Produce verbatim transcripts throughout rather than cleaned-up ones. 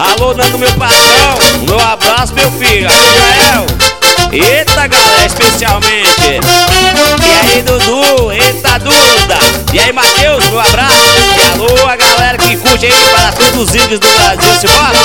Alô, Nando, meu patrão, meu abraço, meu filho, Israel. Eita, galera, especialmente. E aí, Dudu, eita, Duda. E aí, Matheus, meu abraço. E alô, a galera que curte aí para todos os índios do Brasil, se bora.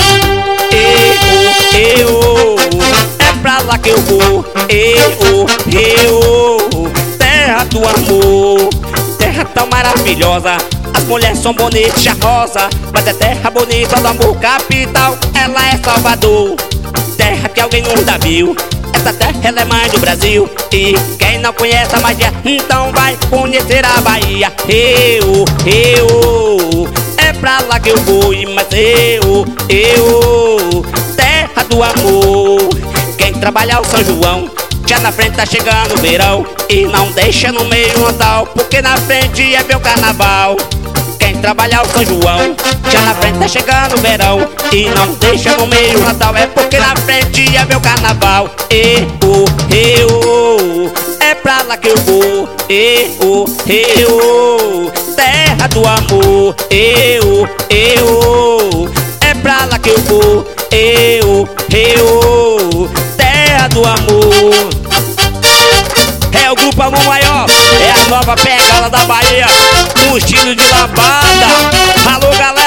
Eu, eu, é pra lá que eu vou. Eu, eu, terra do amor. Terra tão maravilhosa. As mulheres são bonitas, charmosa, mas é terra bonita do amor. Capital, ela é Salvador. Terra que alguém nunca viu. Essa terra, ela é mãe do Brasil. E quem não conhece a magia, então vai conhecer a Bahia. Eu, eu, é pra lá que eu vou. Mas eu, eu, terra do amor. Quem trabalha o São João, já na frente tá chegando o verão. E não deixa no meio o Natal, porque na frente é meu carnaval. Quem trabalha o São João, já na frente tá chegando o verão. E não deixa no meio o Natal, é porque na frente é meu carnaval. Eu, eu, é pra lá que eu vou. Eu, eu, terra do amor. Eu, eu, é pra lá que eu vou. Eu, eu, terra do amor. É o grupo Amor Maior, é a nova pegada da Bahia, no estilo de lambada. Alô, galera.